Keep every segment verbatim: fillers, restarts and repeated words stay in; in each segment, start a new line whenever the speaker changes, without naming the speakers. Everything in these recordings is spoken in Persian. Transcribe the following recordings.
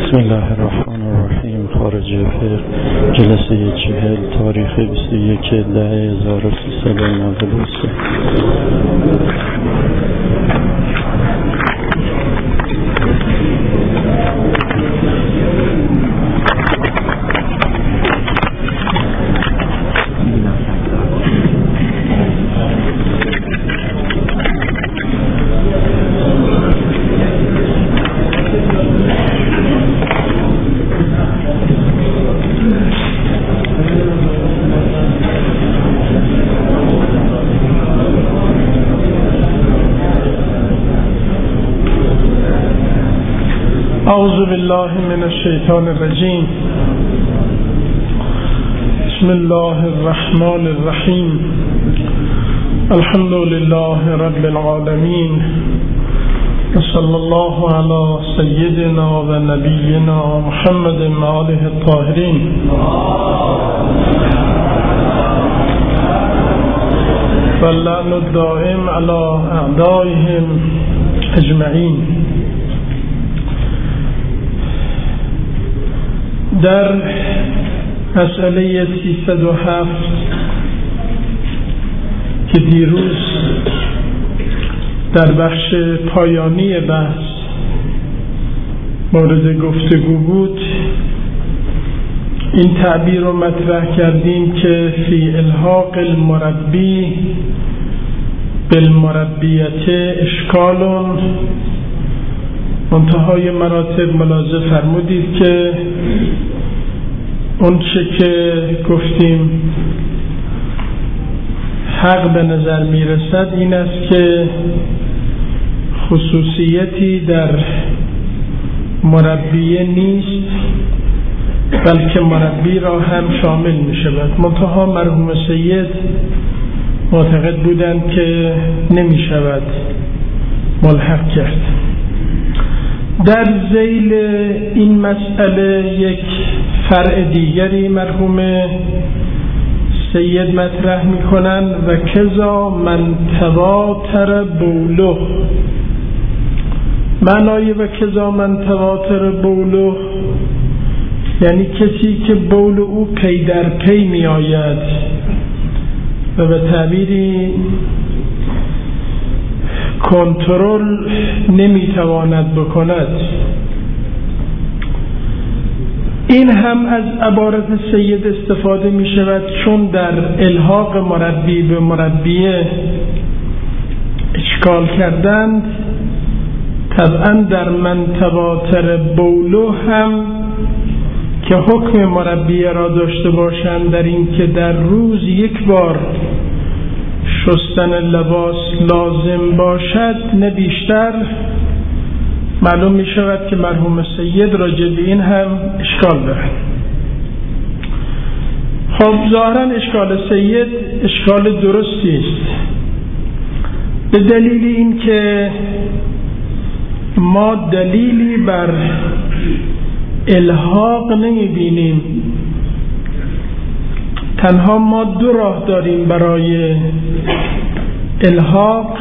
بسم الله الرحمن الرحیم. خارج فقه، جلسه چهل، تاریخ بیست و یک ده هزار و سیصد و نود و سه.
اعوذ بالله من الشیطان الرجیم. بسم الله الرحمن الرحیم. الحمد لله رب العالمین و صلی الله علی سیدنا و نبینا محمد و آله الطاهرین. و اللعن الدائم علی اعدائهم اجمعین. در مسئله سیصد و هفت که دیروز در بخش پایانی بحث مورد گفتگو بود، این تعبیر رو مطرح کردیم که فی الحاق المربی بالمربیت اشکال. منتهای مراتب ملاحظه فرمودید که اون چه که گفتیم حق به نظر میرسد این است که خصوصیتی در مربیه نیست، بلکه مربی را هم شامل می شود. منتها مرحوم سید معتقد بودند که نمی شود ملحق کرد. در ذیل این مسئله یک فرع دیگری مرحوم سید مطرح میکنن و کذا من تواتر بوله. معنای و کذا من تواتر بوله یعنی کسی که بول او پی در پی می آید و به تعبیری کنترل نمیتواند بکند. این هم از عبارت سید استفاده می شود چون در الحاق مربی به مربیه اشکال کردند. طبعا در من تواتر بولو هم که حکم مربیه را داشته باشند در این که در روز یک بار شستن لباس لازم باشد نه بیشتر، معلوم می شود که مرحوم سید راجع به این هم اشکال دارد. خب ظاهرا اشکال سید اشکال درستی است، به دلیل این که ما دلیلی بر الحاق نمی بینیم. تنها ما دو راه داریم برای الحاق.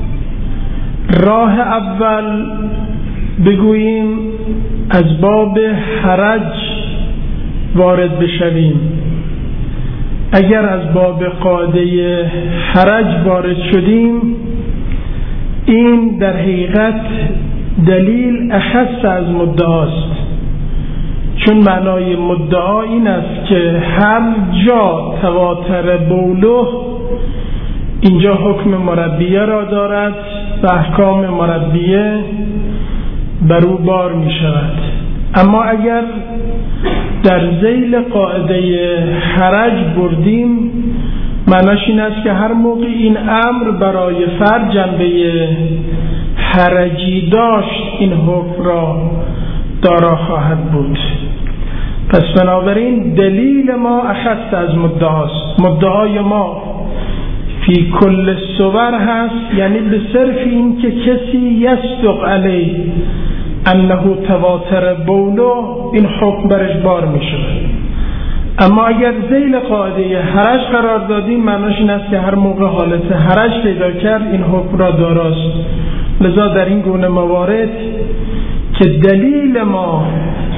راه اول بگوییم از باب حرج وارد بشویم. اگر از باب قاعده حرج وارد شدیم این در حقیقت دلیل اخص از مدعاست، چون معنای مدعا این است که هر جا تواتر بوله اینجا حکم مربیه را دارد و احکام مربیه بر او بار می شود. اما اگر در ذیل قاعده حرج بردیم معناش این است که هر موقع این امر برای فرد جنبه حرجی داشت این حکم را دارا خواهد بود. پس بنابراین دلیل ما اخص از مدعاست. مدعای ما فی کل صور هست، یعنی به صرف این که کسی یصدق علی انه تواتر بولو این حکم برش بار می شود. اما اگر ذیل قاعده حرج قرار دادیم معناش این است که هر موقع حالت حرج پیدا کرد این حکم را داراست. لذا در این گونه موارد که دلیل ما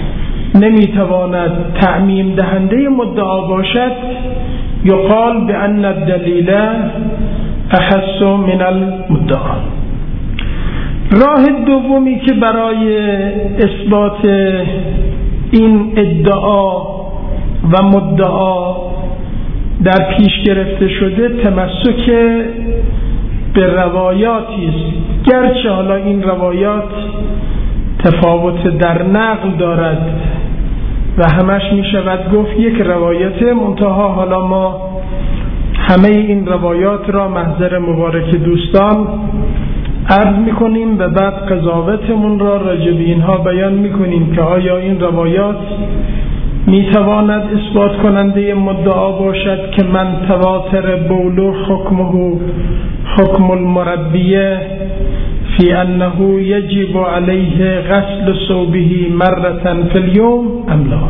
نمیتواند تعمیم دهنده مدعا باشد، یقال بأن الدلیل احس من المدعا. راه دومی که برای اثبات این ادعا و مدعا در پیش گرفته شده تمسک به روایاتی است، گرچه حالا این روایات تفاوت در نقل دارد و همش می شود گفت یک روایت، منتها حالا ما همه این روایات را محضر مبارک دوستان عرض می کنیم و بعد قضاوتمون را راجع به اینها بیان می کنیم که آیا این روایات می تواند اثبات کننده مدعا باشد که من تواتر بولو حکمه حکم المربیه فی انه یجب علیه غسل ثوبه مرة فی اليوم ام لا.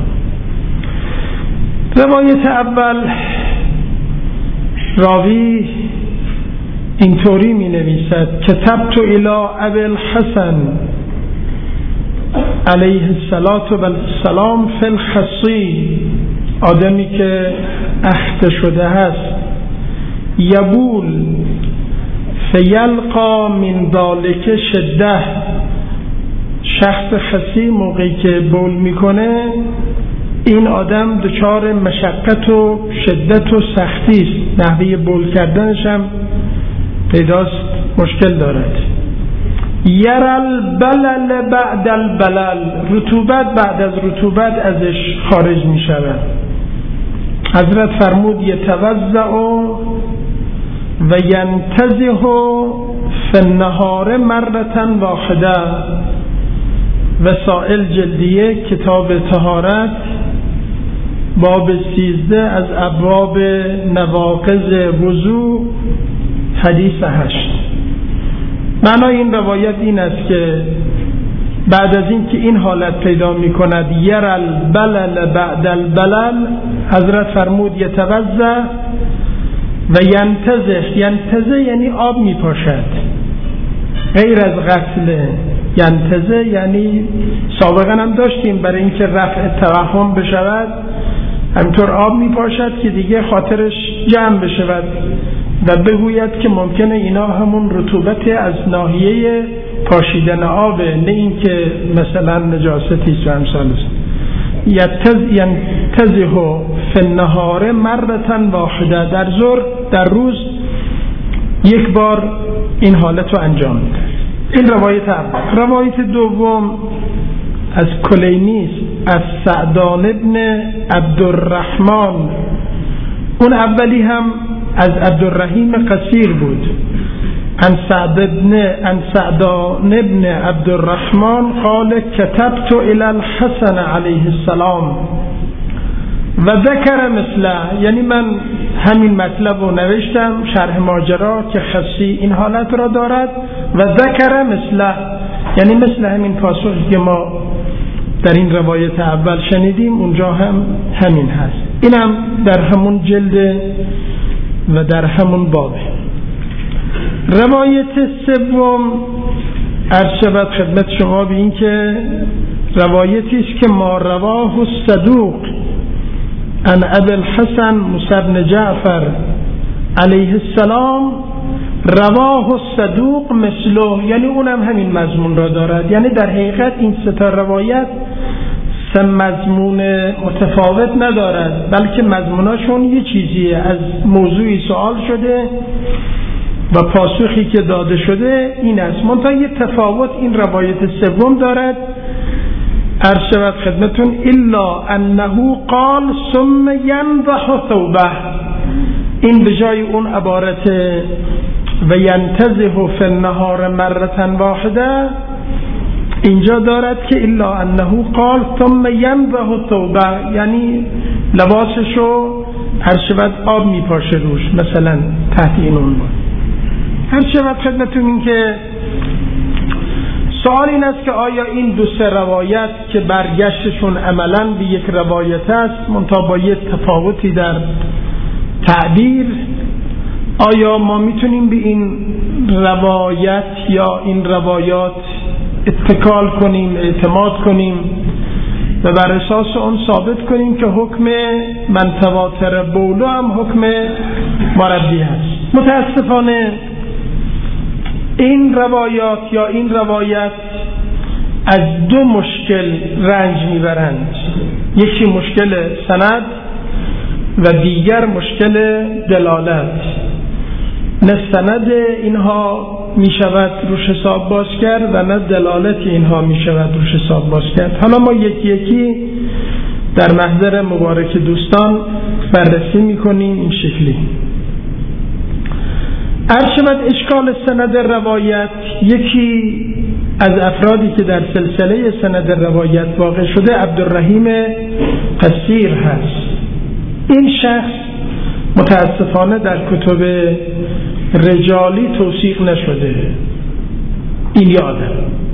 روایت اول راوی اینطوری می نویسد: کتبت الی ابی الحسن علیه السلام فی الخصی، آدمی که اخته شده هست، یبول فیلقا من ذالک شده، شخص خصی موقعی که بول میکنه این آدم دچار مشقت و شدت و سختی است، نحوه بول کردنش هم پیداست مشکل دارد. یرال بلل بعد البلل، رطوبت بعد از رطوبت ازش خارج می شود. حضرت فرمود یتوضأ و ینتزه فی النهار مرة واحده. وسائل جلدیه کتاب طهارت باب سیزده از ابواب نواقض وضو حدیث هشت. معنای این روایت این است که بعد از این که این حالت پیدا می کند یرال بلل بعد البلل، حضرت فرمود یتوضأ و ینتزه. ینتزه یعنی آب می پاشد، غیر از غسل. ینتزه یعنی سابقا هم داشتیم برای اینکه رفع توهم بشود همینطور آب می پاشد که دیگه خاطرش جمع بشود و بگوید که ممکنه اینا همون رطوبت از ناحیه پاشیدن آبه، نه این که مثلا نجاستی است و امثال است. ینتزه فی النهار مرة واحده، در ظهر در روز یک بار این حالت رو انجام میده. این روایت اول. روایت دوم از کلینی است، از سعدان ابن عبدالرحمن. اون اولی هم از عبدالرحیم قصیر بود. عن سعد ابن عن سعدان ابن عبدالرحمن قال كتبت الى الحسن علیه السلام و ذکر مثله، یعنی من همین مطلب رو نوشتم، شرح ماجرا که خصی این حالت را دارد، و ذکر مثله یعنی مثل همین پاسخی که ما در این روایت اول شنیدیم اونجا هم همین هست. اینم در همون جلد و در همون بابه. روایت سوم عرض شود خدمت شما به این که روایتی است که ما رواه الصدوق عن ابی الحسن موسی بن جعفر علیه السلام، رواه الصدوق مثله، یعنی اونم همین مضمون را دارد. یعنی در حقیقت این سه تا روایت سه مضمون متفاوت ندارد، بلکه مضموناشون یه چیزیه، از موضوعی سوال شده و پاسخی که داده شده این است. منتها یه تفاوت این روایت سوم دارد، عرض شود خدمتون الا انه قال ثم ينضح ثوبه. این به جای اون عبارت و ینتزه فی النهار مرة واحده اینجا دارد که الا انه قال ثم ينضح ثوبه، یعنی لباسشو عرض شود آب میپاشه روش، مثلا تحت این عنوان. عرض شود خدمتون این که سوال این است که آیا این دو سه روایت که برگشتشون عملاً به یک روایت است منتها با یک تفاوتی در تعبیر، آیا ما میتونیم به این روایت یا این روایات اتکال کنیم، اعتماد کنیم و بر اساس اون ثابت کنیم که حکم من تواتر بولو هم حکم مربی هست. متاسفانه این روایات یا این روایت از دو مشکل رنج میبرند، یکی مشکل سند و دیگر مشکل دلالت. نه سند اینها می شود روش حساب باز کرد و نه دلالت اینها می شود روش حساب باز کرد. حالا ما یکی یکی در محضر مبارک دوستان بررسی می کنیم این شکلی. عرض شود اشکال سند روایت، یکی از افرادی که در سلسله سند روایت واقع شده عبدالرحیم قصیر هست. این شخص متاسفانه در کتب رجالی توثیق نشده. این یه آدم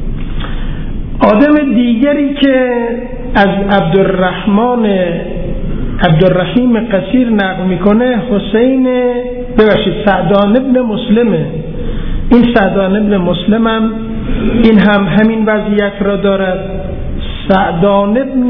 آدم دیگری که از عبدالرحمن عبدالرحیم قصیر نقل میکنه حسین ببخشید سعدان ابن مسلمه. این سعدان ابن مسلم هم این هم همین وضعیت را دارد. سعدان ابن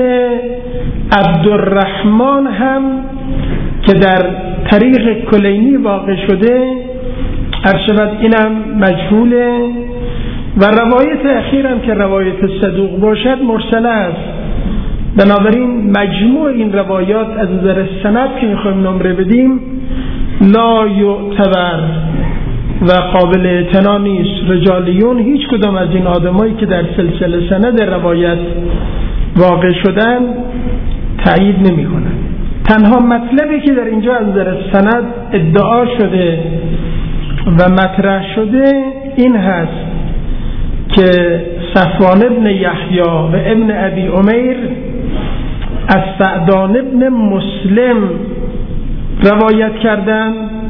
عبدالرحمن هم که در طریق کلینی واقع شده ارشبت اینم مجهوله و روایت اخیرم که روایت صدوق باشد مرسله است. بنابراین مجموع این روایات از نظر سند که میخوایم نمره بدیم لا یعتبر و قابل اعتنا نیست. رجالیون هیچ کدام از این آدمایی که در سلسله سند روایت واقع شدن تأیید نمی کنن. تنها مطلبی که در اینجا از نظر سند ادعا شده و مطرح شده این هست که صفوان ابن یحیی و ابن ابی عمیر از سعدان ابن مسلم روایت کردن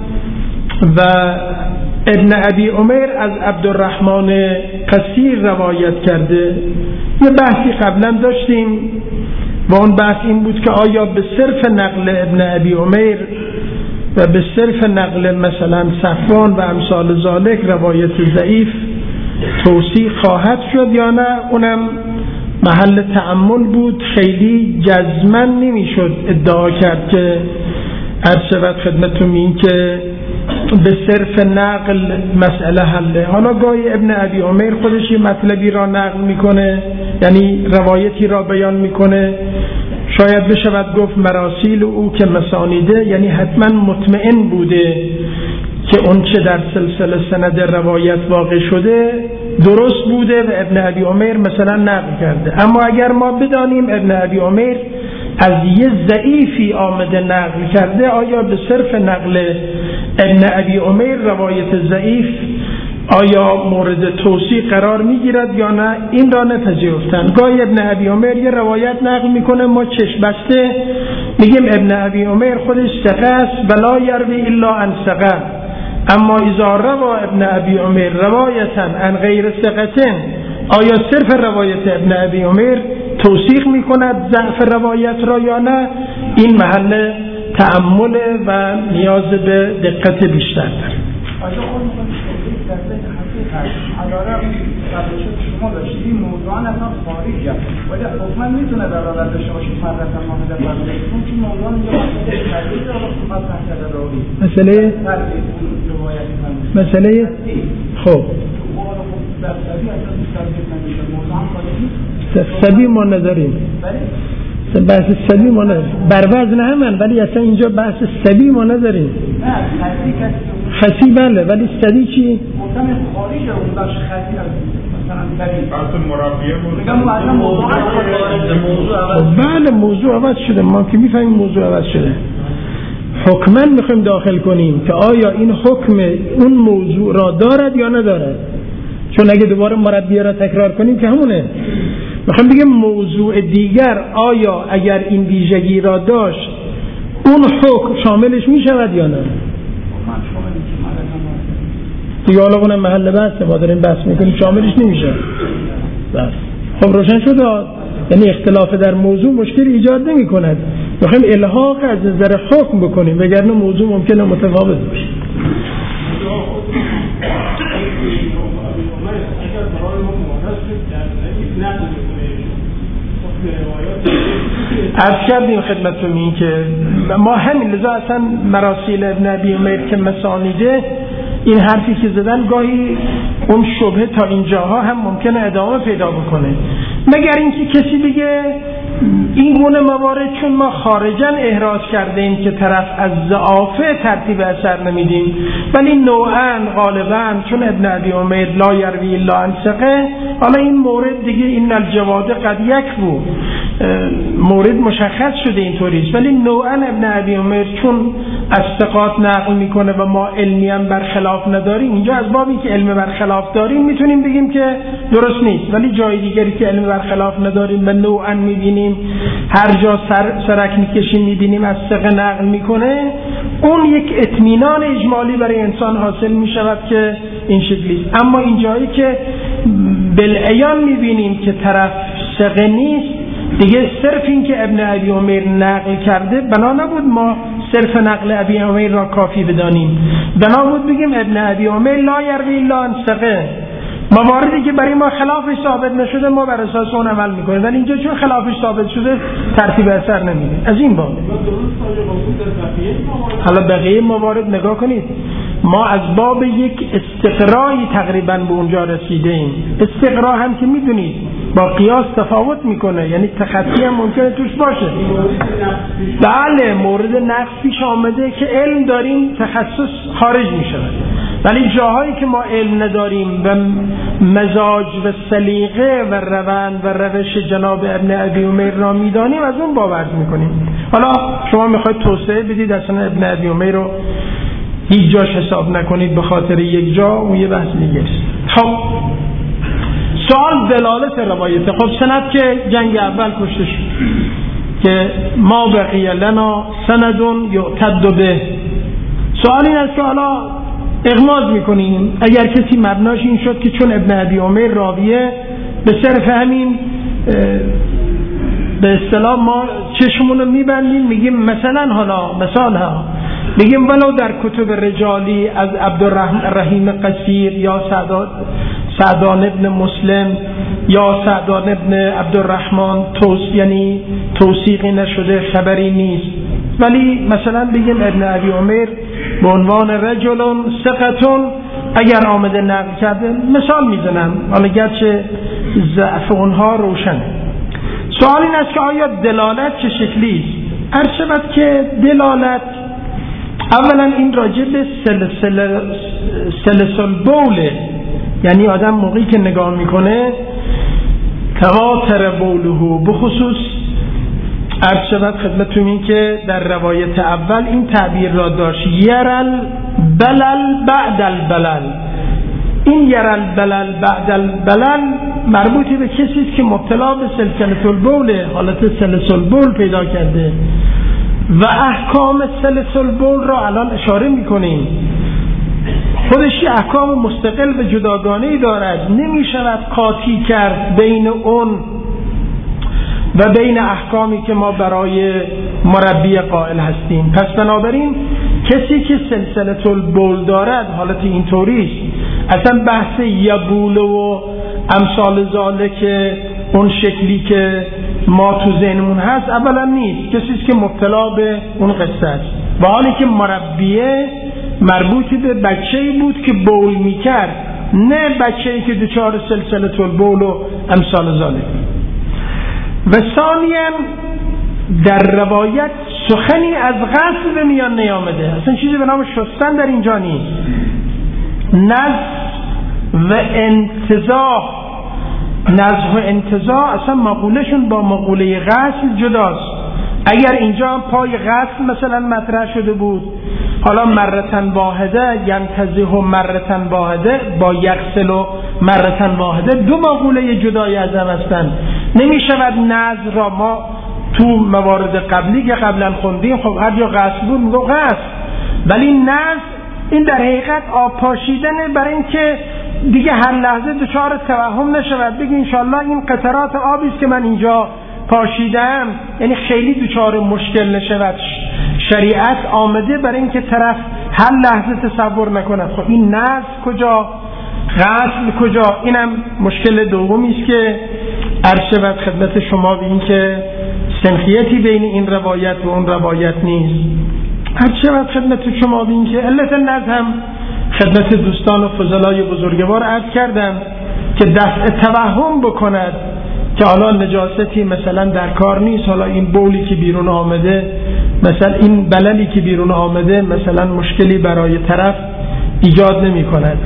و ابن ابی عمیر از عبدالرحمن قصیر روایت کرده. یه بحثی قبلا داشتیم و اون بحث این بود که آیا به صرف نقل ابن ابی عمیر و به صرف نقل مثلا صفوان و امثال ذالک روایت ضعیف توصیح خواهد شد یا نه. اونم محل تأمل بود. خیلی جزمن نمیشد ادعا کرد که عرض شود خدمتتون این که به صرف نقل مسئله حله. حالا گاهی ابن ابی عمیر خودش یه مطلبی را نقل میکنه، یعنی روایتی را بیان میکنه، شاید بشود گفت مراسیل او که مسانیده، یعنی حتما مطمئن بوده که اون چه در سلسله سند روایت واقع شده درست بوده و ابن ابی عمیر مثلا نقل کرده. اما اگر ما بدانیم ابن ابی عمیر از یه ضعیفی آمده نقل کرده، آیا به صرف نقل ابن ابی عمیر روایت ضعیف آیا مورد توصیح قرار میگیرد یا نه؟ این را نپذیرفتن. گاهی ابن ابی عمیر یه روایت نقل میکنه، ما چشم بسته میگیم ابن ابی عمیر خودش ثقه است ولا یروی الا عن ثقه، اما اذا روا ابن ابی عمیر روایتا عن غیر ثقه، آیا صرف روایت ابن ابی عمیر توثیق میکند ضعف روایت را یا نه؟ این محل تأمل و نیاز به دقت بیشتر داره.
عدالت شما داشتی موضوعا اصلا خارجه ولی حکما میتونه برابر داشته باشه فرقا ماهده برای اون که موضوع اینجا مسئله رو مطرح کرده راوی
مسئله مسئله خب سبی ما نداریم، بحث سبی ما نداریم، بر وزن همن، ولی اصلا اینجا بحث سبی ما نداریم. خسی بله، ولی سبی چی؟
مطمئن خارج اون بخش خسی مثلا سبی
بحث مربیه بود.
میگم اصلا موضوع
بله موضوع عوض شده، ما که میفهمیم موضوع عوض شده. حکما میخوایم داخل کنیم که آیا این حکم اون موضوع را دارد یا ندارد، چون اگه دوباره مربیه را تکرار کنیم که همونه. میخوام بگم موضوع دیگر آیا اگر این ویژگی را داشت اون حکم شاملش میشود یا نه؟ دیگه حالا اونم محل بحث ما داریم بحث میکنیم شاملش نمیشه. بس خب روشن شد، یعنی اختلاف در موضوع مشکل ایجاد نمی کند. میخوایم الحاق از نظر حکم بکنیم وگرنه موضوع ممکنه متفاوت باشه. عرض کردیم خدمتتون این که ما همین لذا اصلا مراسیل ابن ابی عمیر که مسانیده این حرفی که زدن گاهی اون شبهه تا اینجاها هم ممکنه ادامه پیدا بکنه، مگر اینکه کسی بگه این گونه موارد چون ما خارجاً احراز کردیم که طرف از ضعافه ترتیب اثر نمیدیم، ولی نوعاً غالباً چون ابن ابی عمیر لا یروی الا عن ثقه، حالا این مورد دیگه این الجواد قد یک بود مورد مشخص شده اینطوریست، ولی نوعاً ابن ابی عمیر چون از ثقات نقل میکنه و ما علمیاً برخلاف نداریم، اینجا از بابی که علم برخلاف داریم میتونیم بگیم که درست نیست، ولی جای دیگری که علم برخلاف نداریم و نوعاً میبینیم هر جا سر سرک میکشیم میبینیم از ثقه نقل میکنه، اون یک اطمینان اجمالی برای انسان حاصل میشود که این شکلی است. اما این جایی که بالعیان میبینیم که طرف ثقه نیست، دیگه صرف این که ابن ابی عمیر نقل کرده بنا نبود ما صرف نقل ابی عمیر را کافی بدانیم، بنا بود بگیم ابن ابی عمیر لا یروی الا عن ثقه، مواردی که برای ما خلافش ثابت نشده ما بر اساس اون عمل میکنیم، ولی اینجا چون خلافش ثابت شده ترتیب اثر نمیده. از این باب حالا بقیه موارد نگاه کنید، ما از باب یک استقرایی تقریبا به اونجا رسیده ایم. استقرا هم که میدونید با قیاس تفاوت میکنه، یعنی تخطی هم ممکنه توش باشه. بله مورد نقص پیش آمده که علم داریم تخصص خارج میشه، ولی جاهایی که ما علم نداریم و مزاج و سلیقه و روند و روش جناب ابن ابی عمیر را میدانیم از اون باور میکنیم. حالا شما میخواید توسعه بدید اصلا ابن ابی عمیر رو هیچ جاش حساب نکنید به خاطر یک جا، اون یه بحث دیگه است. خب سوال دلالت روایت. خب سند که جنگ اول کشته شد که ما بقیه لنا سندون یعتد به، سوال این است که حالا اغماض میکنیم اگر کسی مبناش این شد که چون ابن ابی عمیر راویه به صرف همین به اصطلاح ما چشمون رو میبندیم میگیم مثلا حالا مثال ها میگیم ولو در کتب رجالی از عبدالرحیم قصیر یا سعدان سعدان ابن مسلم یا سعدان ابن عبدالرحمن توس یعنی توثیقی نشده خبری نیست، ولی مثلا بگیم ابن ابی عمیر به عنوان رجلون ثقتون اگر آمده نقل کرده مثال میزنم، حالا گرچه ضعف اونها روشنه. سوال این است که آیا دلالت چه شکلی است؟ عرض شود که دلالت اولا این راجع به سلسله سلسل بوله، یعنی آدم موقعی که نگاه میکنه تواتر بوله، بخصوص عرض شود خدمتتون این که در روایت اول این تعبیر را داشت یرل بلل بعد البلل. این یرل بلل بعد البلل مربوطی به کسی است که مبتلا به سلسله البول، حالت سلسله البول پیدا کرده و احکام سلسله البول را الان اشاره میکنیم. خودش احکام مستقل و جداگانه‌ای دارد، نمیشود قاطی کرد بین اون و بین احکامی که ما برای مربی قائل هستیم. پس بنابراین کسی که سلسله البول دارد حالت اینطوریست، اصلا بحث یبول و امثال ذالک اون شکلی که ما تو ذهنمون هست اولا نیست، کسی که مبتلا به اون قصه است، و حالی که مربیه مربوطی به بچه‌ای بود که بول میکرد، نه بچه‌ای که دچار سلسله البول و امثال ذالک. و ثانیاً در روایت سخنی از غسل به میان نیامده، اصلا چیزی به نام شستن در اینجا نیست. نزع و انتزاع، نزع و انتزاع اصلا مقولهشون با مقوله غسل جداست. اگر اینجا پای غسل مثلا مطرح شده بود، حالا مرتن واحده ینتزه و مرتن واحده با یغسل و مرتن واحده دو مقوله جدای از هم هستند. نمی شود نزع را ما تو موارد قبلی که قبلا خوندیم خب هر جا غسل بود میگو غسل، ولی نزع این در حقیقت آب پاشیدنه برای اینکه دیگه هر لحظه دچار توهم نشود، بگی انشالله این قطرات آبی است که من اینجا پاشیدم، یعنی خیلی دچار مشکل نشود. شریعت آمده برای اینکه طرف هر لحظه تصور نکنه خب این نزع کجا، غسل کجا. اینم مشکل دومی است که عرض شود خدمت شما به این که سنخیتی بین این روایت و اون روایت نیست. هر شود خدمت شما بین که علت نزد هم خدمت دوستان و فضلای بزرگوار عرض کردم که دفع توهم بکند که حالا نجاستی مثلا در کار نیست، حالا این بولی که بیرون آمده، مثلا این بللی که بیرون آمده مثلا مشکلی برای طرف ایجاد نمی کند.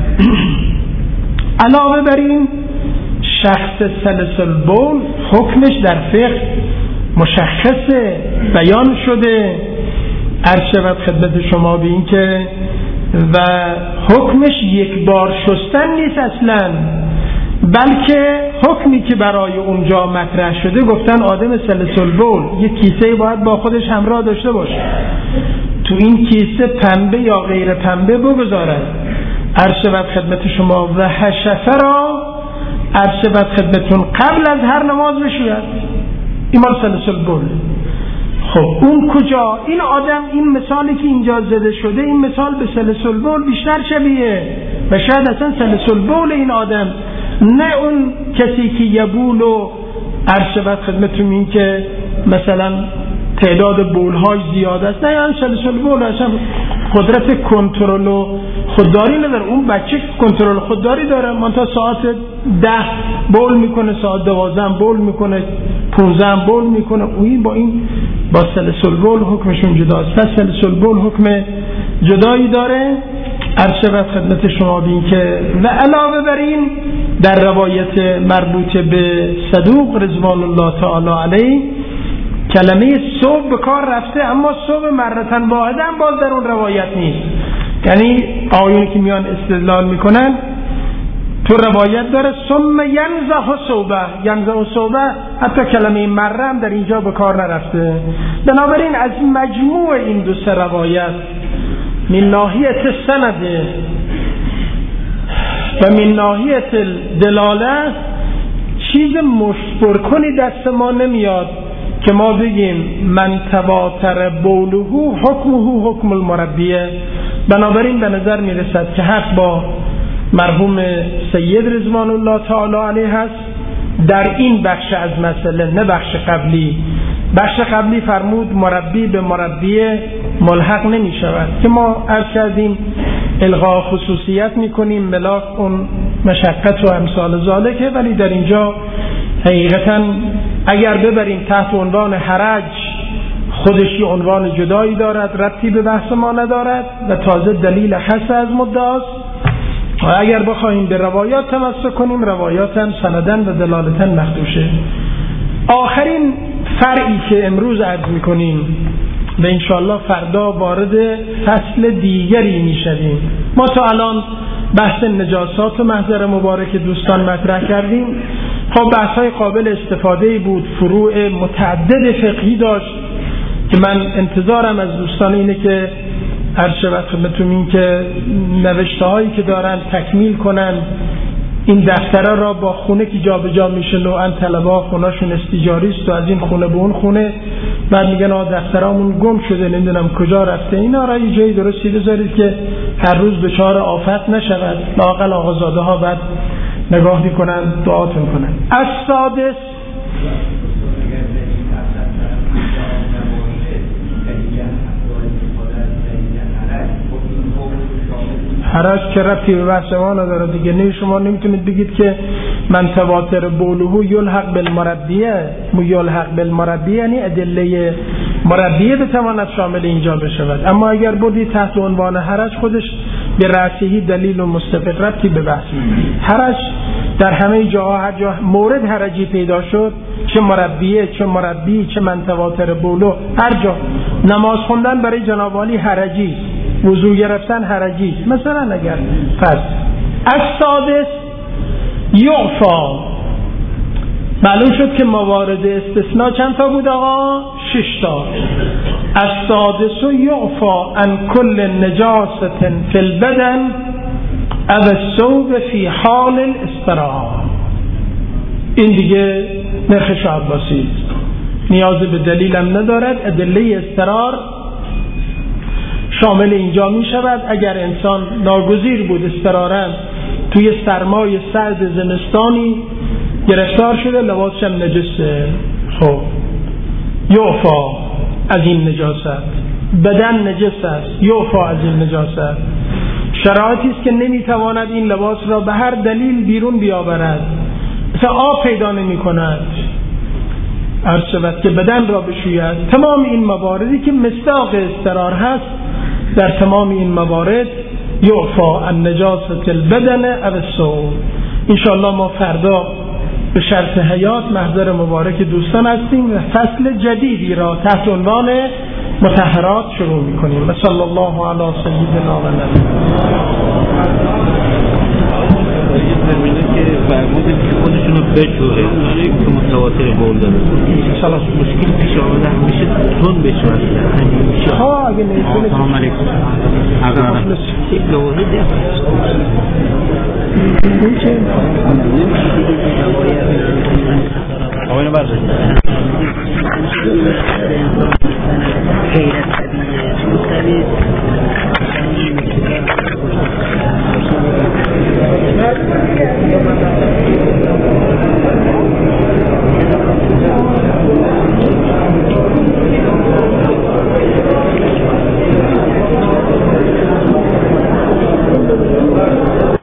علاوه بر این شخص سلس البول حکمش در فقه مشخصه، بیان شده. عرض شود خدمت شما به این که و حکمش یک بار شستن نیست اصلا، بلکه حکمی که برای اونجا مطرح شده گفتن آدم سلس البول یک کیسه باید با خودش همراه داشته باشه، تو این کیسه پنبه یا غیر پنبه بگذارد. عرض شود خدمت شما و حشفه را عرض شود خدمتون قبل از هر نماز بشوید. این مال سلس البول. خب اون کجا؟ این آدم، این مثالی که اینجا زده شده، این مثال به سلس البول بیشتر شبیه و شاید اصلا سلس البول این آدم، نه اون کسی که یبول و عرض شود خدمتون این که مثلا تعداد بولهای زیاد است، نه یعنی سلس البول اصلا قدرت کنترل و خودداری نداره. اون بچه کنترل خودداری داره، من تا ساعت ده بول میکنه، ساعت دوازده بول میکنه، پونزده بول میکنه. اوی با این با سلس البول حکمشون جداست. پس سلس البول حکم جدایی داره. عرض شود خدمت شما بین که و علاوه بر این در روایت مربوط به صدوق رضوان الله تعالی علیه کلمه صبح به کار رفته، اما صبح مرتن واحده هم باز در اون روایت نیست. یعنی آیونی که میان استدلال میکنن تو روایت داره ثم ینزح صبح، ینزح صبح، حتی کلمه مره هم در اینجا به کار نرفته. بنابراین از مجموع این دو سه روایت من ناحیت سنده و من ناحیت دلاله چیز مشبرکنی دست ما نمیاد که ما بگیم من تواتر بولهو حکمهو حکم المربیه. بنابراین به نظر میرسد که حق با مرحوم سید رضوان الله تعالی علیه هست در این بخش از مسئله، نه بخش قبلی. بخش قبلی فرمود مربی به مربیه ملحق نمی شود که ما عرض کردیم الغا خصوصیت می کنیم ملاک اون مشقت و امثال ذالکه، ولی در اینجا حقیقتا اگر ببریم تحت عنوان حرج خودشی عنوان جدایی دارد، ربطی به بحث ما ندارد و تازه دلیل حس از مدعاست. و اگر بخواهیم به روایات تمسک کنیم روایات سندن و دلالتن مخدوشه. آخرین فرعی که امروز عرض میکنیم و انشاءالله فردا وارد فصل دیگری میشویم. ما تا الان بحث نجاسات و محضر مبارک دوستان مطرح کردیم. خب بحث‌های قابل استفاده بود، فروع متعدد فقهی داشت که من انتظارم از دوستان اینه که هر شود خدمتون این که نوشته هایی که دارن تکمیل کنن. این دفتره را با خونه که جا به جا میشه، نوعا طلبه ها خونهشون استیجاری است و از این خونه به اون خونه، بعد میگن آ دفترامون گم شده نمیدونم کجا رفته. اینا را یه جایی درستی بذارید که هر روز دچار آفت نشود. لااقل آقازاده ها بعد نگاه میکنن دعاتون کنن. از سادس حرج که ربطی به بحث ما نداره دیگه. نه شما نمیتونید بگید که من تواتر بولهو یلحق بالمربیه، مو یلحق بالمربیه یعنی ادله مربیه بتواند شامل اینجا بشود. اما اگر بودی تحت عنوان حرج خودش به رأسیه دلیل و مستفق ربطی به بحث می‌کنه. حرج در همه جاها هر جا مورد حرجی پیدا شد، چه مربیه چه مربی چه من تواتر بولو، هر جا نماز خوندن برای جناب عالی حرجی، وضو گرفتن حرجی مثلا. اگر پس از سادس یعفا معلوم شد که موارد استثناء چند تا بود آقا؟ شش تا. از سادس یعفا عن کل نجاست فی البدن او الثوب فی حال الاستراحه. این دیگه نرخ عباسی نیاز به دلیلم ندارد. ادله استرار شامل اینجا می شود. اگر انسان ناگزیر بود استرارن توی سرمای سرد زمستانی گرفتار شده، لباسش هم نجسه. خب یعفا از این نجاست، بدن نجس است یعفا از این نجاست. شرایطی است که نمیتواند این لباس را به هر دلیل بیرون بیاورد، مثلا آب پیدا نمی کند، عرض شود که بدن را بشوید. تمام این مواردی که مصداق اضطرار هست، در تمام این موارد یعفا عن نجاست البدن او الثوب. انشاءالله ما فردا به شرط حیات محضر مبارک دوستان هستیم و فصل جدیدی را تحت عنوان مطهرات شروع می‌کنیم. صلی الله علی سیدنا و نبینا.
فرمودن که فرمودن که خودشونو بشوره که متواتر قول داره.
سلام.
مشکل پیش آمده همیشه تون بشوره همیشه.
ها اگه نیست.
سلام علیکم. حضرت. یک لوحه ده.
این چه؟
آقایون برزن.
غیر طبیعی